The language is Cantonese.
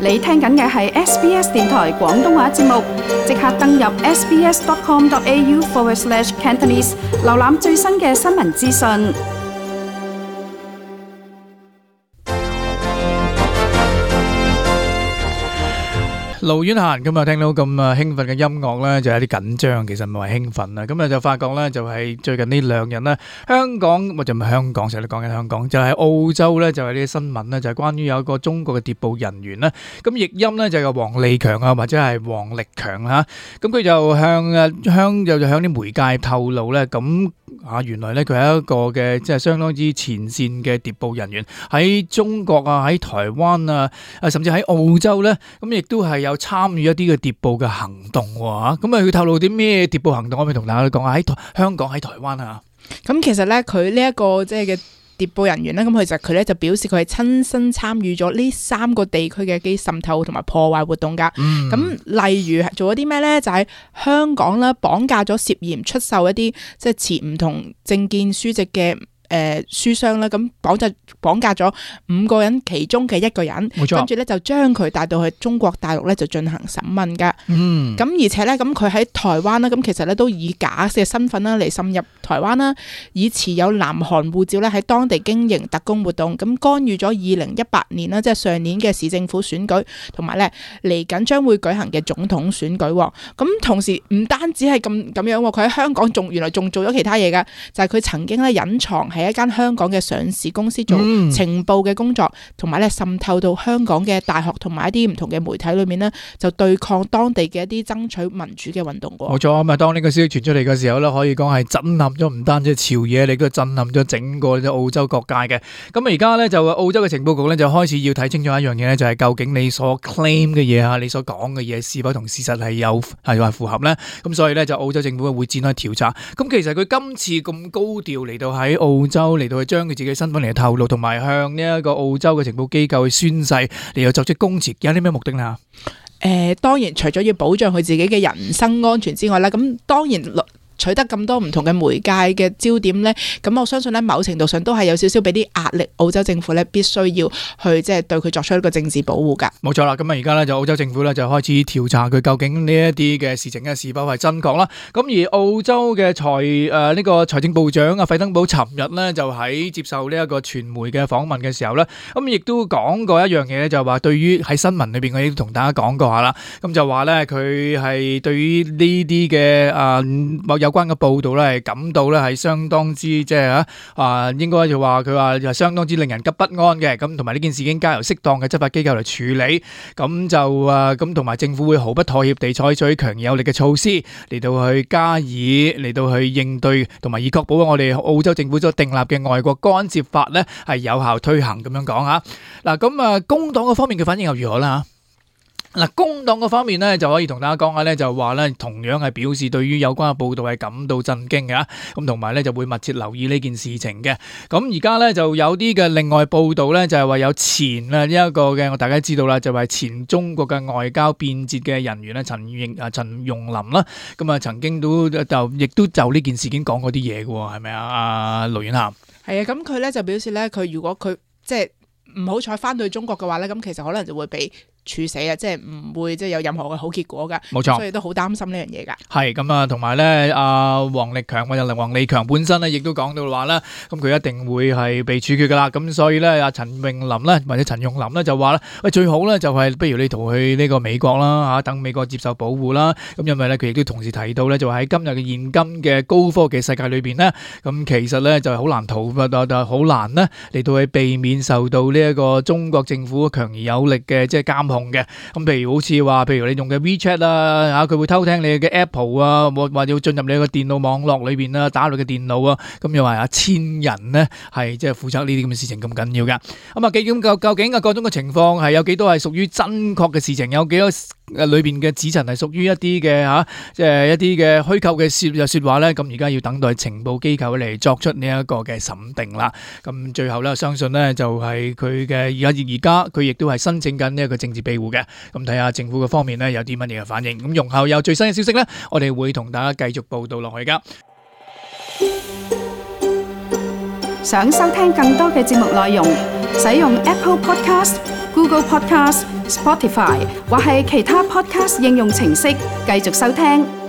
你聽緊嘅係 SBS 電台廣東話節目，即刻登入 sbs.com.au/Cantonese， 瀏覽最新嘅新聞資訊。 盧婉嫻咁啊，聽到咁興奮嘅音樂咧，就有啲緊張。其實唔係興奮啦，咁啊就發覺咧，就係最近呢兩日咧，香港或者唔係香港，成日都講緊香港，就係澳洲咧，就係呢啲新聞咧，就係關於有一個中國嘅諜報人員咧，咁譯音咧就係黃利強啊，或者係王力強嚇，咁佢就向啲媒介透露咧，咁原來咧佢係一個嘅即係相當之前線嘅諜報人員，喺中國啊，喺台灣啊，甚至喺澳洲咧，咁亦都係有參與一啲嘅諜報嘅行動喎。咁啊佢透露啲咩諜報行動，我咪同大家講下喺香港喺台灣啊。 咁其實咧佢呢一個即係嘅諜報人員咧，咁其實佢咧就表示佢係親身參與咗呢3個地區嘅啲滲透同埋破壞活動噶。咁例如做咗啲咩咧？就喺香港啦，綁架咗涉嫌出售一啲即係持唔同政見書籍嘅書商啦，咁綁架咗5個人，其中嘅1個人，跟住咧就將佢帶到去中國大陸咧就進行審問噶。咁而且咧咁佢喺台灣啦，咁其實咧都以假嘅身份啦嚟滲入台灣啦，以持有南韓護照咧喺當地經營特工活動，咁干預咗2018年啦，即係上年嘅市政府選舉，同埋咧嚟緊將會舉行嘅總統選舉。咁同時唔單止係咁樣，佢喺香港原來仲做咗其他嘢噶，就係佢曾經咧隱藏喺一間香港嘅上市公司做情報嘅工作，同埋咧滲透到香港嘅大學同埋一啲唔同嘅媒體裏面呢，就對抗當地嘅一啲爭取民主嘅運動。冇錯，咁啊，當呢個消息傳出嚟嘅時候咧，可以講係震撼咗唔單止朝野，你都震撼咗整個澳洲各界嘅。咁而家咧就澳洲嘅情報局咧就開始要睇清楚一樣嘢咧，就係究竟你所 claim 嘅嘢啊，你所講嘅嘢是否同事實係話符合咧？咁所以咧就澳洲政府會展開調查。咁其實佢今次咁高調嚟到喺澳洲嚟到去將佢自己身份嚟透露，同埋向呢一個澳洲嘅情報機構去宣誓嚟到作出供詞，有啲咩目的呢？ 當然除咗要保障佢自己嘅人身安全之外啦，咁當然取得咁多唔同嘅媒介嘅焦點呢，咁我相信呢某程度上都係有少少俾啲壓力，澳洲政府呢必須要去即係對佢作出一個政治保護㗎。 冇錯啦，咁啊而家呢就澳洲政府呢就開始調查佢究竟呢一啲嘅事情呢是否係真確啦。咁而澳洲嘅呢個財政部長啊費登堡尋日呢就喺接受呢一個傳媒嘅訪問嘅時候呢，咁亦都講過一樣嘢，就係話對於喺新聞裏邊我亦都同大家講過下啦。咁就話呢佢係對於呢啲嘅有關嘅報道咧，係感到咧係相當之即係應該就話佢話就相當之令人急不安嘅。咁同埋呢件事已經交由適當嘅執法機構嚟處理。咁就咁同埋政府會毫不妥協地採取強而有力嘅措施嚟到去嚟到去應對，同埋以確保我哋澳洲政府所訂立嘅外國干涉法咧係有效推行咁樣講吓。嗱咁工黨嗰方面嘅反應又如何啦？嗱，工黨嗰方面咧就可以同大家講下咧，就話咧同樣係表示對於有關嘅報道係感到震驚嘅，咁同埋咧就會密切留意呢件事情嘅。咁而家咧就有啲嘅另外報道咧，就係話有前呢一個嘅，我大家知道啦，就係前中國嘅外交變節嘅人員咧陳容霖啦，咁啊曾經亦都就呢件事件講過啲嘢嘅喎，係咪啊？阿盧婉嫻係啊， 咁佢咧就表示咧，佢如果佢即係唔好彩翻到去中國嘅話咧，咁其實可能就會俾處死啊，即係唔會即係有任何嘅好結果噶。冇錯，所以都好擔心呢樣嘢噶。係咁啊，同埋咧，王利強本身咧，亦都講到話啦，咁佢一定會係被處決噶啦。咁所以咧，阿陳容霖咧就話咧，喂，最好咧就係不如你逃去呢個美國啦，等美國接受保護啦。咁因為咧，佢亦都同時提到咧，就喺今日嘅現今嘅高科技世界裏邊咧，咁其實咧就係好難好難咧嚟到去避免受到呢一個中國政府強而有力嘅即係監控嘅。咁譬如好似話，譬如你用嘅 WeChat 啊，佢會偷聽你嘅 Apple 啊，或者要進入你嘅電腦網絡裏邊啊，打入你嘅電腦啊，咁又話1000人呢係即係負責呢啲咁嘅事情咁緊要噶。咁啊，究竟各種嘅情況係有幾多係屬於真確嘅事情，有幾多裏邊嘅指陳係屬於一啲嘅即係一啲嘅虛構嘅說話咧？咁而家要等待情報機構嚟作出呢一個嘅審定啦。咁最後咧，相信咧就係佢嘅而家佢亦都係申請緊呢一個政治庇護嘅。咁睇下政府嘅方面咧有啲乜嘢嘅反應。咁容後有最新嘅消息咧，我哋會同大家繼續報道落去噶。 想收聽更多嘅節目內容， 使用 Apple Podcast、Google Podcast、Spotify 或係其他 Podcast 應用程式繼續收聽。